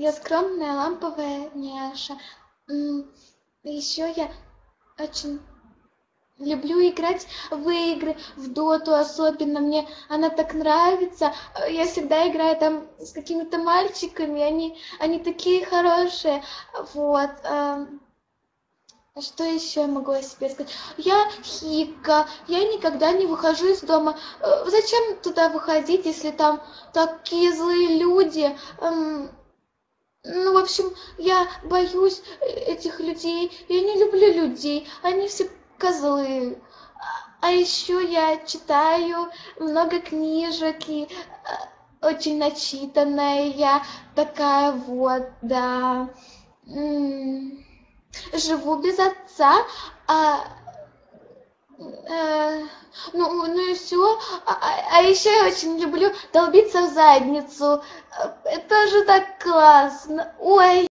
Я скромная, ламповая няша. Еще я очень люблю играть в игры, в доту особенно. Мне она так нравится. Я всегда играю там с какими-то мальчиками, они такие хорошие. Вот. Что еще я могу о себе сказать? Я хика, я никогда не выхожу из дома. Зачем туда выходить, если там такие злые люди? Ну, в общем, я боюсь этих людей. Я не люблю людей. Они все козлы. А еще я читаю много книжек и очень начитанная я такая вот, да. Живу без отца, а э, ну и все. А еще я очень люблю долбиться в задницу. Это же так классно. Ой.